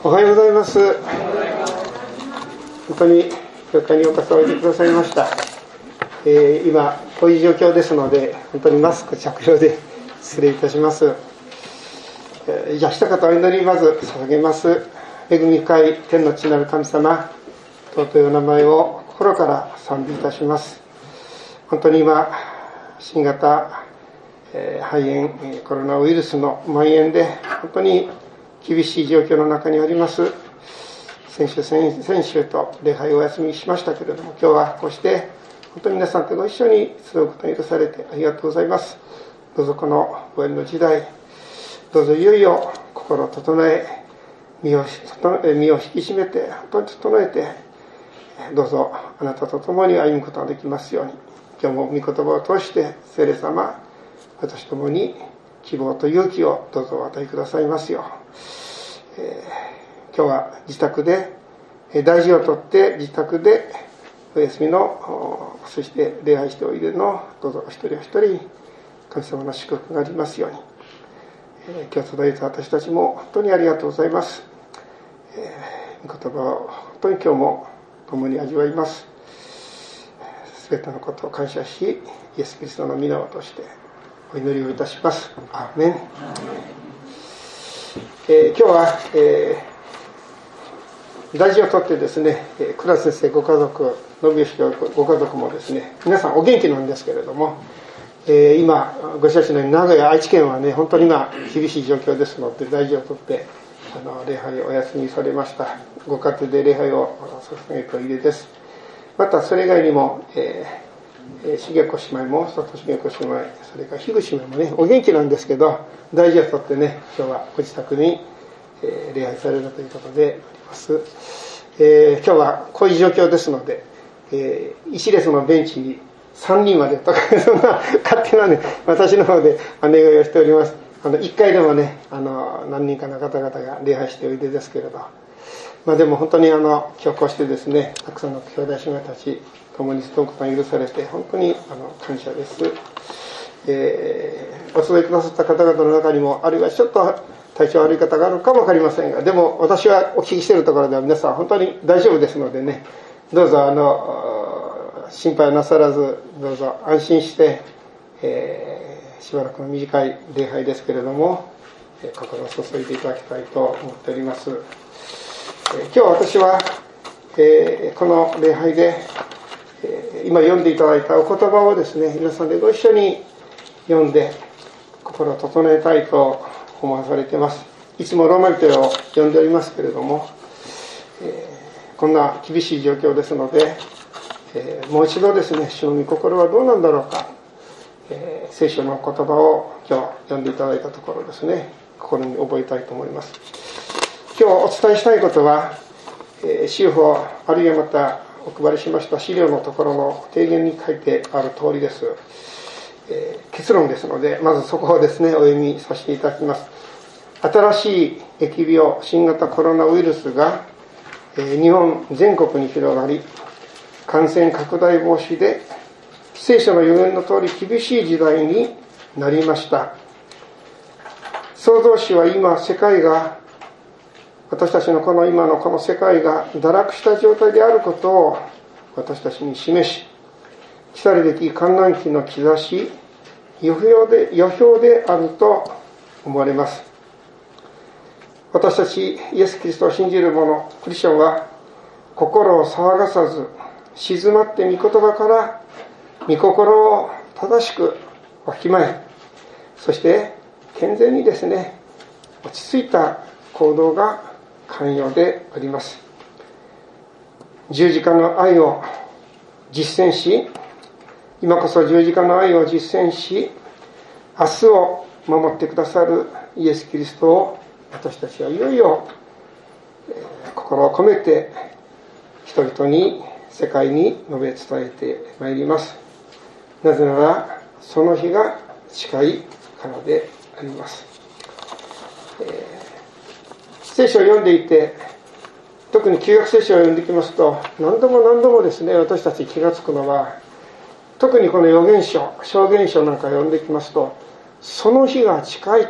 おはようございます。本当に教会にお越しいてくださいました。今こういう状況ですので、本当にマスク着用で失礼いたします。じゃあ一言お祈りまず捧げます。恵み深い天の父なる神様、尊いお名前を心から賛美いたします。本当に今新型肺炎コロナウイルスの蔓延で本当に厳しい状況の中にあります。先週と礼拝をお休みしましたけれども、今日はこうして本当に皆さんとご一緒に集うことに許されてありがとうございます。どうぞこのご縁の時代、どうぞいよいよ心を整え、身を引き締めて本当に整えて、どうぞあなたと共に歩むことができますように、今日も御言葉を通して聖霊様、私と共に希望と勇気をどうぞお与えくださいますよう。今日は自宅で大事をとって自宅でお休みの、そして礼拝しておいでのどうぞお一人お一人神様の祝福がありますように。今日届いた私たちも本当にありがとうございます。御言葉を本当に今日も共に味わいます。すべてのことを感謝し、イエス・キリストの皆を通してお祈りをいたします。アーメン。今日は、大事をとってですね、倉先生ご家族、信義ご家族もですね、皆さんお元気なんですけれども、今ご承知のように名古屋、愛知県はね、本当に今厳しい状況ですので、大事をとって礼拝をお休みされました。ご家庭で礼拝を捧げておいでです。またそれ以外にも、重子姉妹も、里重子姉妹、それから樋口姉妹もね、お元気なんですけど、大事をとってね、今日はご自宅に、礼拝されるということであります。今日はこういう状況ですので、一列のベンチに3人までとか、そんな勝手なね、私の方でお願いをしております。1回でもね、何人かの方々が礼拝しておいでですけれど、でも本当に今日こうしてですね、たくさんの兄弟姉妹たち共に務むことが許されて本当に感謝です。お集いくださった方々の中にも、あるいはちょっと体調悪い方があるかもわかりませんが、でも私はお聞きしているところでは皆さん本当に大丈夫ですのでね、どうぞ心配なさらず、どうぞ安心して、しばらくの短い礼拝ですけれども、心を注いでいただきたいと思っております。今日私は、この礼拝で、今読んでいただいたお言葉をですね、皆さんでご一緒に読んで心を整えたいと思わされています。いつもローマ人を読んでおりますけれども、こんな厳しい状況ですので、もう一度ですね、主の御心はどうなんだろうか、聖書の言葉を今日読んでいただいたところですね、心に覚えたいと思います。今日お伝えしたいことは、修法あるいはまたお配りしました資料のところの提言に書いてある通りです。結論ですので、まずそこをですね、お読みさせていただきます。新しい疫病、新型コロナウイルスが日本全国に広がり、感染拡大防止で聖書の予言の通り厳しい時代になりました。創造主は今世界が、私たちのこの今のこの世界が堕落した状態であることを私たちに示し、来たるべき観覧期の兆し、予表であると思われます。私たちイエス・キリストを信じる者、クリスチャンは心を騒がさず、静まって御言葉から御心を正しくわきまえ、そして健全にですね、落ち着いた行動が肝要であります。十字架の愛を実践し、今こそ十字架の愛を実践し、明日を守ってくださるイエス・キリストを私たちはいよいよ心を込めて人々に、世界に述べ伝えてまいります。なぜならその日が近いからであります。聖書を読んでいて、特に旧約聖書を読んできますと、何度もですね、私たち気がつくのは、特にこの預言書、証言書なんか読んできますと、その日が近い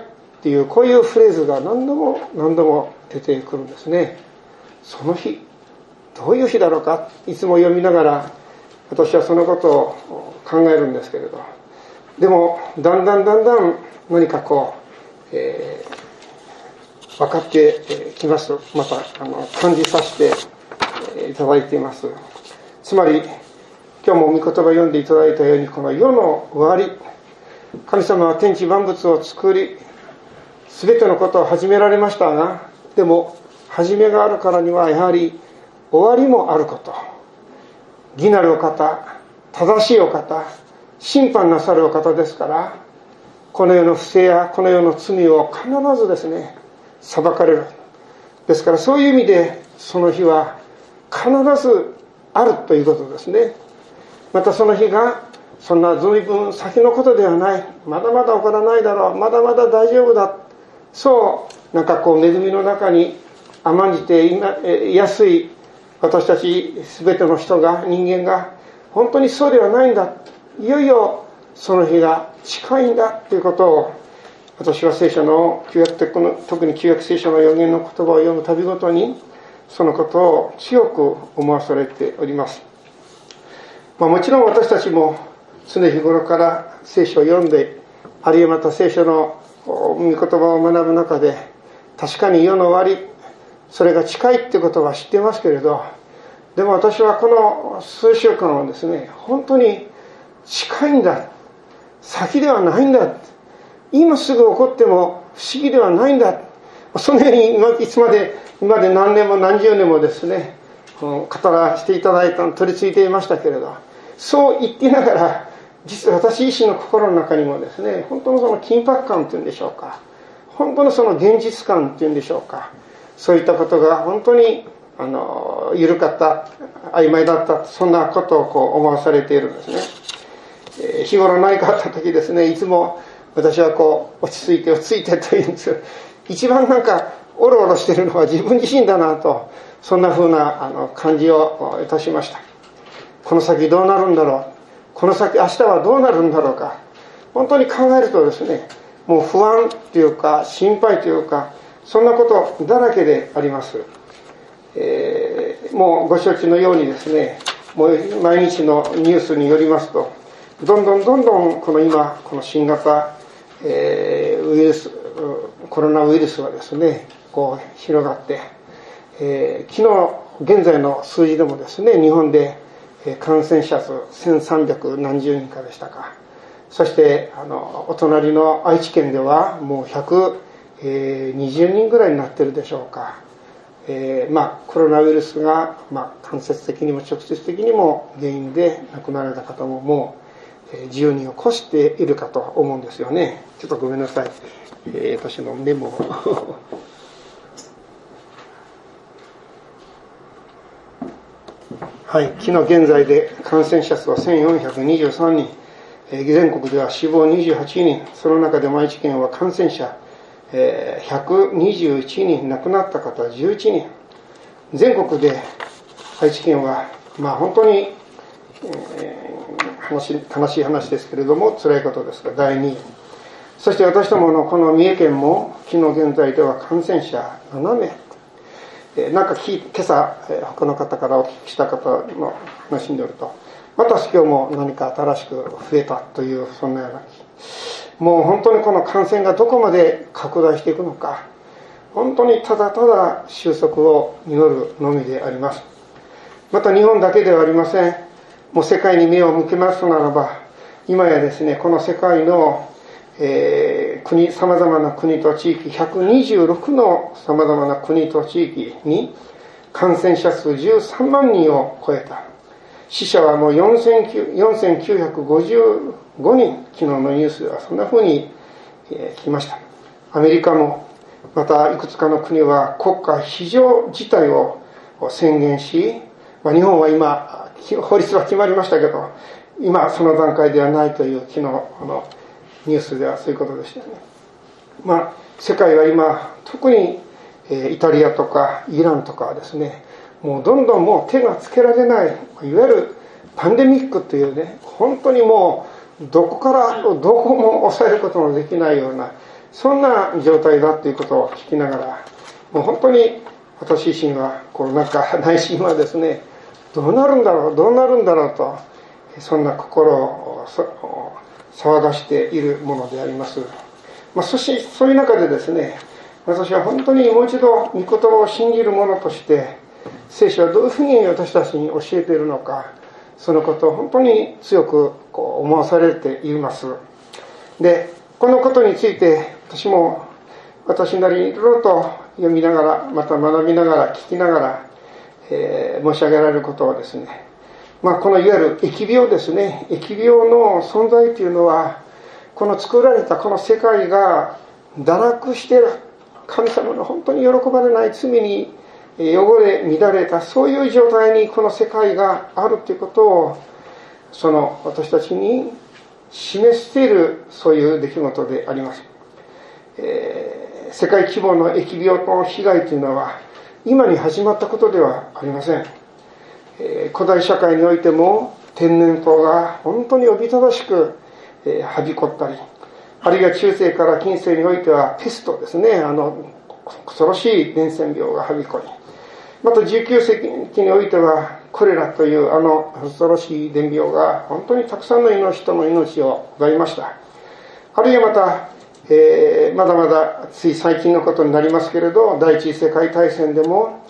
っていうこういうフレーズが何度も何度も出てくるんですね。その日、どういう日だろうか、いつも読みながら私はそのことを考えるんですけれど、でもだんだん何かこう、分かってきます。また感じさせていただいています。つまり今日も御言葉を読んでいただいたように、この世の終わり、神様は天地万物を作り、すべてのことを始められましたが、でも始めがあるからにはやはり終わりもあること。義なるお方、正しいお方、審判なさるお方ですから、この世の不正やこの世の罪を必ずですね、裁かれる。ですからそういう意味でその日は必ずあるということですね。またその日がそんな随分先のことではない、まだまだ起こらないだろう、まだまだ大丈夫だ、そうなんかこう恵みの中に甘んじていやすい私たち全ての人が、人間が本当にそうではないんだ、いよいよその日が近いんだということを、私は聖書の旧約、特に旧約聖書の預言の言葉を読むたびごとにそのことを強く思わされております。もちろん私たちも常日頃から聖書を読んで、あるいはまた聖書の御言葉を学ぶ中で、確かに世の終わり、それが近いってことは知ってますけれど、でも私はこの数週間はですね、本当に近いんだ、先ではないんだ、今すぐ起こっても不思議ではないんだ、そのように今まで何年も何十年もですね、語らせていただいたの取り付いていましたけれど、そう言っていながら、実は私自身の心の中にもですね、本当のその緊迫感というんでしょうか、本当のその現実感というんでしょうか、そういったことが本当に緩かった、曖昧だった、そんなことをこう思わされているんですね。日頃何かあった時ですね、いつも私はこう落ち着いてというんですよ。一番なんかおろおろしているのは自分自身だなと、そんな風な感じをいたしました。この先どうなるんだろう、この先明日はどうなるんだろうか、本当に考えるとですね、もう不安というか心配というか、そんなことだらけであります。もうご承知のようにですね、もう毎日のニュースによりますと、どんどんこの今この新型、コロナウイルスはですね、こう広がって、昨日現在の数字でもですね、日本で感染者数1300何十人かでしたか。そしてお隣の愛知県ではもう120人ぐらいになってるでしょうか。コロナウイルスが、間接的にも直接的にも原因で亡くなられた方ももう10人を超しているかと思うんですよね。ちょっとごめんなさい、私のメモをはい、昨日現在で感染者数は1423人、全国では死亡28人、その中でも愛知県は感染者121人、亡くなった方11人、全国で愛知県は本当に、悲しい話ですけれども辛いことですが第2位、そして私どものこの三重県も昨日現在では感染者7名、なんか今朝他の方からお聞きした方の話によると、また今日も何か新しく増えたという、そんなような、もう本当にこの感染がどこまで拡大していくのか、本当にただただ収束を祈るのみであります。また日本だけではありません。もう世界に目を向けますならば、今やですね、この世界の、様々な国と地域、126の様々な国と地域に感染者数13万人を超えた。死者はもう4955人、昨日のニュースではそんな風に聞きました。アメリカもまたいくつかの国は国家非常事態を宣言し、日本は今法律は決まりましたけど、今その段階ではないという昨日のニュースではそういうことでしたよね。世界は今特にイタリアとかイランとかはですね、もうどんどんもう手がつけられない、いわゆるパンデミックというね、本当にもうどこからどこも抑えることのできないような、 そんな状態だということを聞きながら、もう本当に私自身はなんか内心はですね、どうなるんだろうと、そんな心を騒がしているものであります。そういう中でですね、私は本当にもう一度御言葉を信じる者として聖書はどういうふうに私たちに教えているのか、そのことを本当に強く思わされています。で、このことについて私も私なりにいろいろと読みながら、また学びながら聞きながら、申し上げられることはですね、このいわゆる疫病ですね、疫病の存在というのは、この作られたこの世界が堕落している、神様の本当に喜ばれない罪に汚れ乱れた、そういう状態にこの世界があるということを、私たちに示している、そういう出来事であります。世界規模の疫病の被害というのは今に始まったことではありません。古代社会においても天然痘が本当におびただしくはびこったり、あるいは中世から近世においてはペストですね、恐ろしい伝染病がはびこり、また19世紀においてはコレラという恐ろしい伝病が本当にたくさんの人の命を奪いました。あるいはまた、まだまだつい最近のことになりますけれど、第一次世界大戦でも、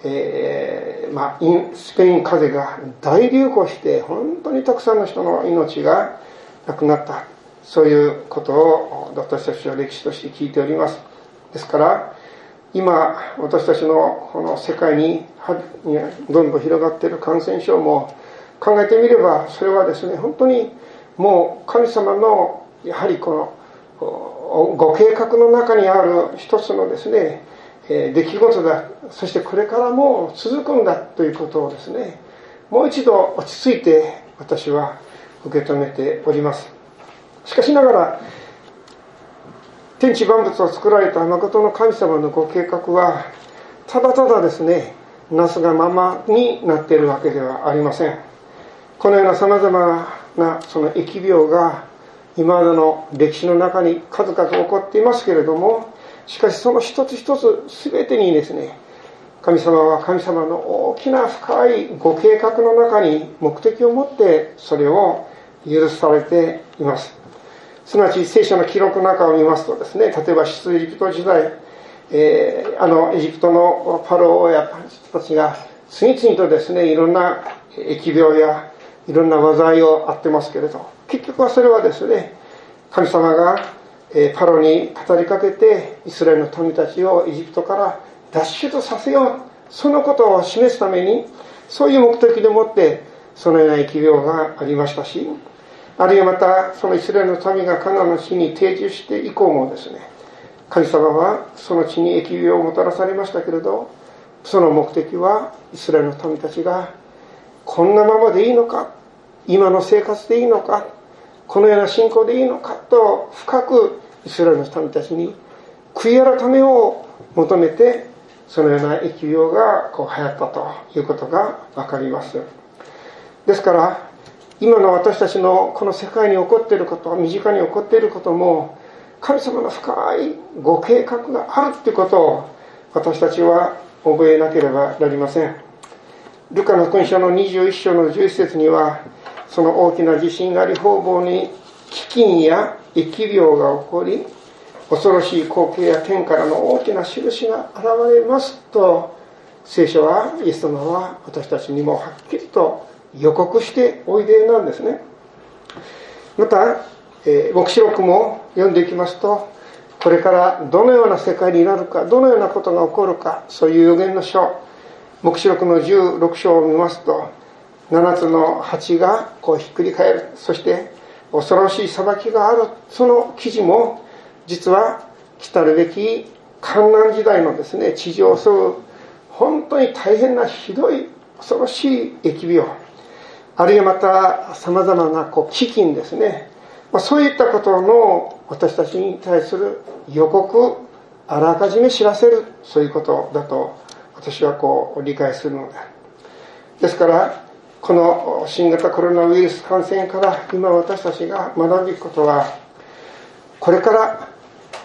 スペイン風邪が大流行して本当にたくさんの人の命が亡くなった、そういうことを私たちは歴史として聞いております。ですから今私たちのこの世界にどんどん広がっている感染症も考えてみれば、それはですね、本当にもう神様のやはりこのご計画の中にある一つのですね、出来事だ、そしてこれからも続くんだということをですね、もう一度落ち着いて私は受け止めております。しかしながら天地万物を作られた誠の神様のご計画はただただですね、なすがままになっているわけではありません。このようなさまざまなその疫病が今までの歴史の中に数々起こっていますけれども、しかしその一つ一つ全てにですね、神様は神様の大きな深いご計画の中に目的を持ってそれを許されています。すなわち聖書の記録の中を見ますとですね、例えば出エジプト時代、エジプトのパロ王や人たちが次々とですね、いろんな疫病やいろんな災いをあってますけれど、結局はそれはですね、神様がパロに語りかけてイスラエルの民たちをエジプトから脱出させよう、そのことを示すために、そういう目的でもってそのような疫病がありましたし、あるいはまたそのイスラエルの民がカナンの地に定住して以降もですね、神様はその地に疫病をもたらされましたけれど、その目的はイスラエルの民たちがこんなままでいいのか、今の生活でいいのか、このような信仰でいいのかと深くイスラエルの民たちに悔い改めを求めて、そのような疫病が流行ったということがわかります。ですから今の私たちのこの世界に起こっていること、身近に起こっていることも神様の深いご計画があるということを私たちは覚えなければなりません。ルカの福音書の21章の11節には、その大きな地震があり方々に飢饉や疫病が起こり、恐ろしい光景や天からの大きな印が現れますと、聖書はイエス様は私たちにもはっきりと予告しておいでなんですね。また、黙示録も読んでいきますと、これからどのような世界になるか、どのようなことが起こるか、そういう予言の書、黙示録の16章を見ますと、7つの鉢がひっくり返る、そして恐ろしい裁きがある、その記事も実は来たるべき患難時代のですね、地上を襲う本当に大変なひどい恐ろしい疫病、あるいはまた様々な飢饉ですね、そういったことの私たちに対する予告、あらかじめ知らせる、そういうことだと私は理解するので、ですからこの新型コロナウイルス感染から今私たちが学ぶべきことは、これから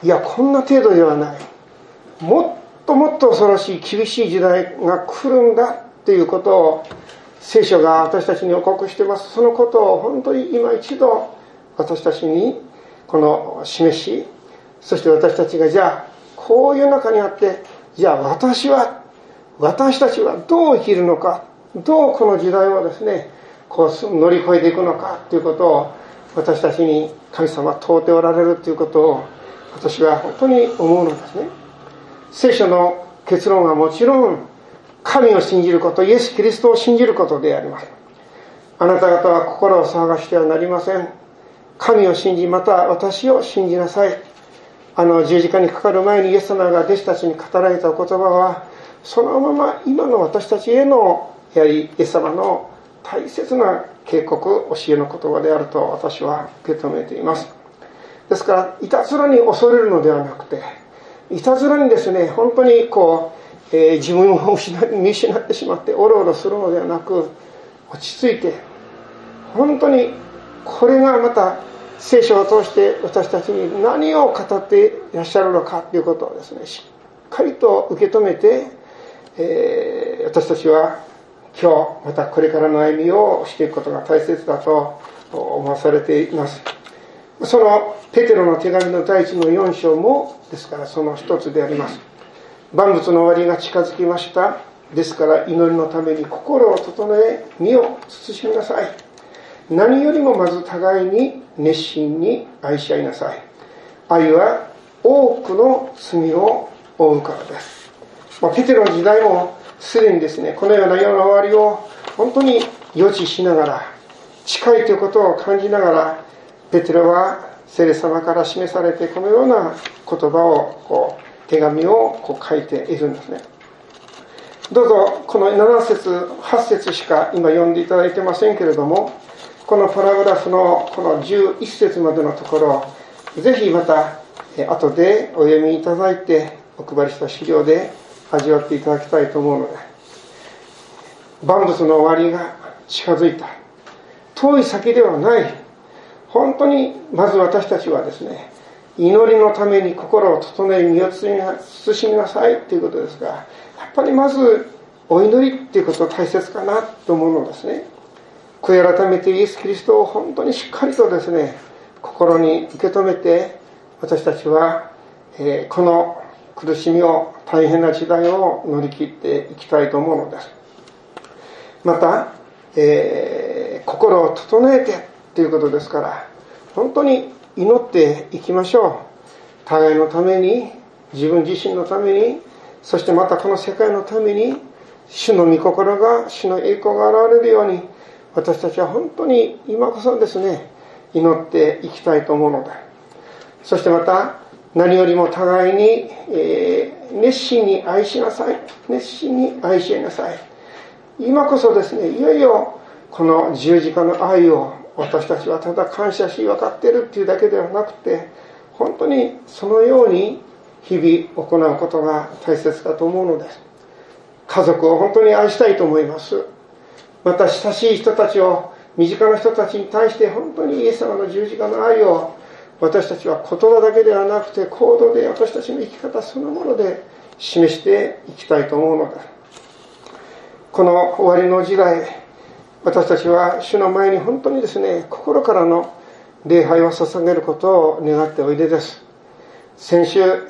いや、こんな程度ではない、もっともっと恐ろしい厳しい時代が来るんだっていうことを聖書が私たちに予告しています。そのことを本当に今一度私たちに示し、そして私たちがじゃあこういう中にあって、じゃあ私たちはどう生きるのか、どうこの時代をですね乗り越えていくのかということを私たちに神様は問うておられるということを私は本当に思うのですね。聖書の結論はもちろん神を信じること、イエス・キリストを信じることであります。あなた方は心を騒がしてはなりません。神を信じ、また私を信じなさい。十字架にかかる前にイエス様が弟子たちに語られた言葉は、そのまま今の私たちへのやはりイエス様の大切な警告、教えの言葉であると私は受け止めています。ですからいたずらに恐れるのではなくて、いたずらにですね本当に自分を見失ってしまっておろおろするのではなく、落ち着いて、本当にこれがまた聖書を通して私たちに何を語っていらっしゃるのかということをですねしっかりと受け止めて、私たちは今日またこれからの歩みをしていくことが大切だと思わされています。そのペテロの手紙の第1の4章もですからその一つであります。万物の終わりが近づきました。ですから祈りのために心を整え身を慎みなさい。何よりもまず互いに熱心に愛し合いなさい。愛は多くの罪を負うからです。ペテロの時代もすでにですねこのような世の終わりを本当に予知しながら、近いということを感じながら、ペテロは聖霊様から示されてこのような言葉を手紙を書いているんですね。どうぞこの7節8節しか今読んでいただいてませんけれども、このパラグラフのこの11節までのところをぜひまた後でお読みいただいてお配りした資料で味わっていただきたいと思うので、万物の終わりが近づいた、遠い先ではない、本当にまず私たちはですね祈りのために心を整え身を慎みなさいということですが、やっぱりまずお祈りっていうこと大切かなと思うのですね。悔い改めてイエス・キリストを本当にしっかりとですね心に受け止めて、私たちは、この苦しみを、大変な時代を乗り切っていきたいと思うのです。また、心を整えてということですから、本当に祈っていきましょう。互いのために、自分自身のために、そしてまたこの世界のために、主の御心が、主の栄光が現れるように、私たちは本当に今こそですね祈っていきたいと思うので、そしてまた何よりも互いに、熱心に愛しなさい。熱心に愛し合いなさい。今こそですねいよいよこの十字架の愛を私たちはただ感謝し分かっているっていうだけではなくて、本当にそのように日々行うことが大切だと思うのです。家族を本当に愛したいと思います。また親しい人たちを、身近な人たちに対して本当にイエス様の十字架の愛を私たちは言葉だけではなくて行動で、私たちの生き方そのもので示していきたいと思うのです。この終わりの時代、私たちは主の前に本当にですね心からの礼拝を捧げることを願っておいでです。先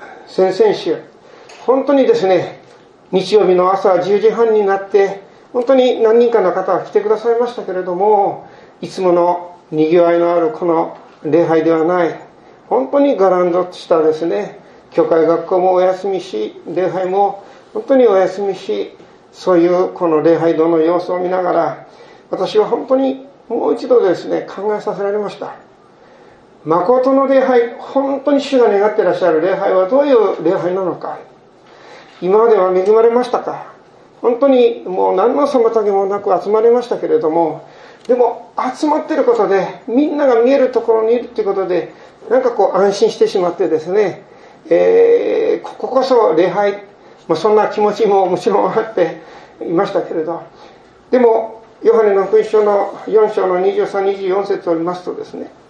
々週本当にですね日曜日の朝10時半になって本当に何人かの方が来てくださいましたけれども、いつもの賑わいのあるこの礼拝ではない、本当にがらんとしたですね教会学校もお休みし、礼拝も本当にお休みし、そういうこの礼拝堂の様子を見ながら、私は本当にもう一度ですね考えさせられました。誠の礼拝、本当に主が願っていらっしゃる礼拝はどういう礼拝なのか。今までは恵まれましたか。本当にもう何の妨げもなく集まりましたけれども、でも集まっていることで、みんなが見えるところにいるということで、なんか安心してしまってですね、こここそ礼拝、そんな気持ちももちろんあっていましたけれど、でもヨハネの福音書の4章の23、24節を見ますとですね、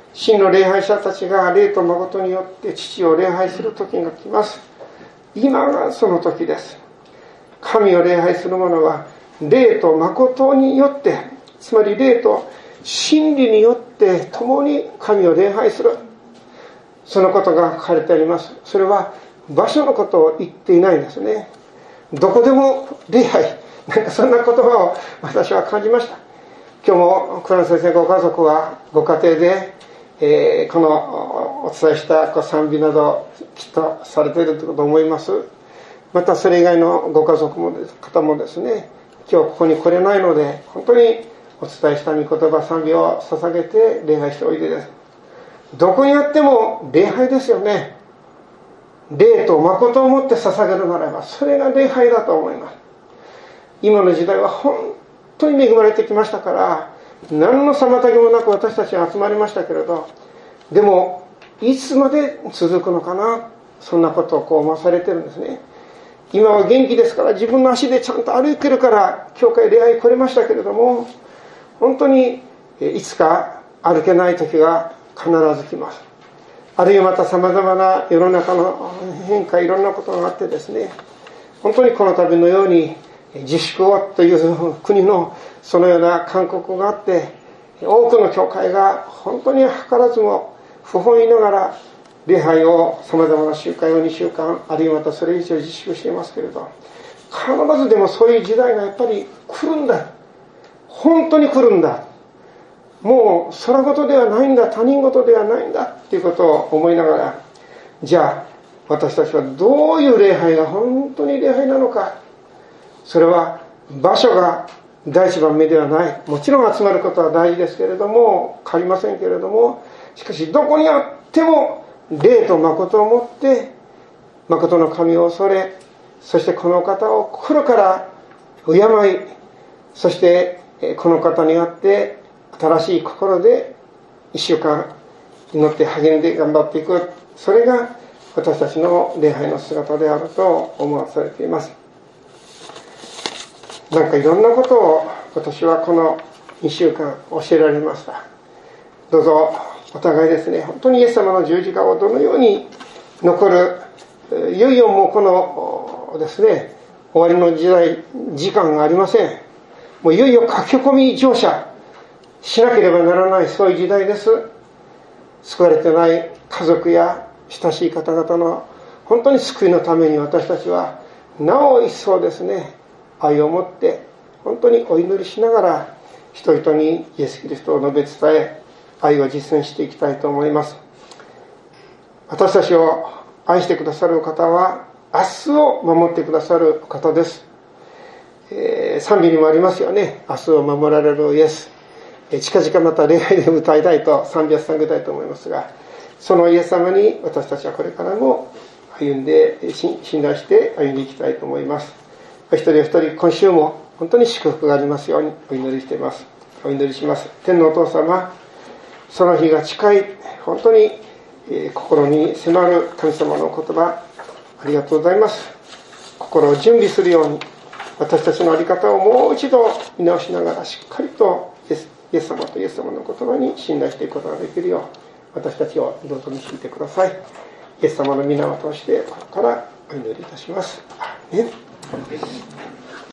真の礼拝者たちが霊と誠によって父を礼拝する時が来ます。今がその時です。神を礼拝する者は霊と誠によって、つまり霊と真理によって共に神を礼拝する、そのことが書かれてあります。それは場所のことを言っていないんですね。どこでも礼拝、なんかそんな言葉を私は感じました。今日も倉野先生ご家族はご家庭で、このお伝えした賛美などきっとされていると思います。またそれ以外のご家族も方もですね、今日ここに来れないので本当にお伝えした御言葉賛美を捧げて礼拝しておいでです。どこにあっても礼拝ですよね。霊と誠をもって捧げるならばそれが礼拝だと思います。今の時代は本当に恵まれてきましたから、何の妨げもなく私たちは集まりましたけれど、でもいつまで続くのかな、そんなことを思わされてるんですね。今は元気ですから、自分の足でちゃんと歩いてるから教会礼拝来れましたけれども、本当にいつか歩けない時が必ず来ます。あるいはまた様々な世の中の変化、いろんなことがあってですね、本当にこの度のように自粛をという国のそのような勧告があって、多くの教会が本当に図らずも不本意ながら礼拝を、様々な集会を2週間、あるいはまたそれ以上自粛していますけれど、必ずでもそういう時代がやっぱり来るんだ。本当に来るんだ。もう空事ではないんだ、他人事ではないんだっていうことを思いながら、じゃあ私たちはどういう礼拝が本当に礼拝なのか。それは場所が第一番目ではない。もちろん集まることは大事ですけれども、変わりませんけれども、しかしどこにあっても霊と誠をもって誠の神を恐れ、そしてこの方を心から敬い、そしてこの方にあって新しい心で一週間祈って励んで頑張っていく、それが私たちの礼拝の姿であると思わされています。なんかいろんなことを私はこの2週間教えられました。どうぞお互いですね、本当にイエス様の十字架をどのように残る、いよいよもうこのですね、終わりの時間がありません。もういよいよ駆け込み乗車しなければならない、そういう時代です。救われてない家族や親しい方々の本当に救いのために、私たちはなお一層ですね、愛を持って本当にお祈りしながら人々にイエス・キリストを述べ伝え、愛を実践していきたいと思います。私たちを愛してくださる方は明日を守ってくださる方です。賛美にもありますよね。明日を守られるイエス。近々また礼拝で歌いたいと、賛美を捧げたいと思いますが、そのイエス様に私たちはこれからも歩んで、信頼して歩んでいきたいと思います。お一人お一人今週も本当に祝福がありますようにお祈りしています。お祈りします。天のお父様、その日が近い、本当に心に迫る神様の言葉、ありがとうございます。心を準備するように、私たちの在り方をもう一度見直しながら、しっかりとイエス様とイエス様の言葉に信頼していくことができるよう、私たちをどうぞ導いてください。イエス様の皆を通して心からお祈りいたします。アーメン。